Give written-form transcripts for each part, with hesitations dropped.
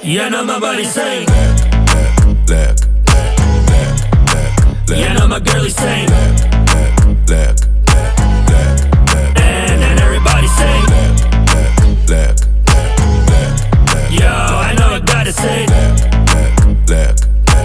Yeah, now my body saying Black. yeah, now my girl is saying Black. and then everybody saying Black. yo, I know I gotta say Black.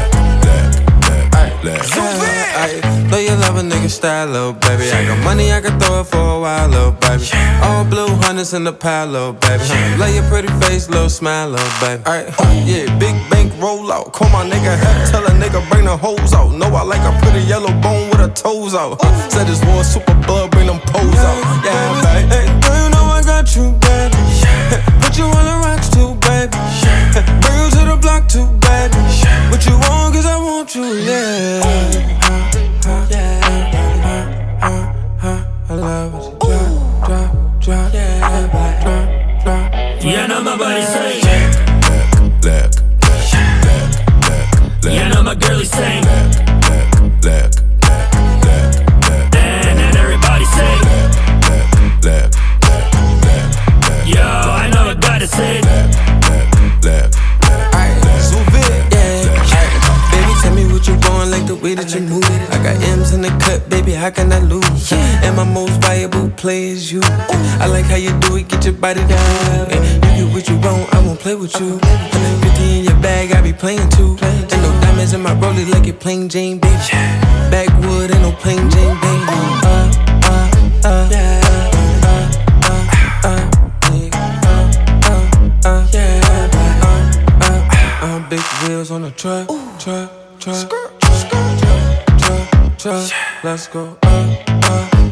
Know you love a nigga style, little baby. I got money, I can throw it for a while, little baby. All blue hundreds in the pile, little baby. Love your pretty face, little smile, little baby. Yeah, big bank roll out. Call my nigga hat, tell a nigga bring the hoes out. Know I like a pretty yellow bone with her toes out. Said this war super blood, bring them poles out. Yeah, baby. Hey, girl, you know I got you, baby. Put you on the rocks too, baby. Bring you to the block too, baby. What you want, cause I want you, yeah. I love it. Drop, yeah, now my body saying Black. yeah, now my girl is saying Black. and then everybody saying Black. yo, I know I gotta say Black. Baby, tell me what you want, like the way that you move. I got M's in the cut, baby, how can I lose? And my most valuable play is you. I like how you do it, get your body down. You get what you want, I won't play with you. 150 in your bag, I be playing too. Ain't no diamonds in my rollie like it plain Jane, baby. Backwood, ain't no plain Jane, baby. Big wheels on the truck. Let's go.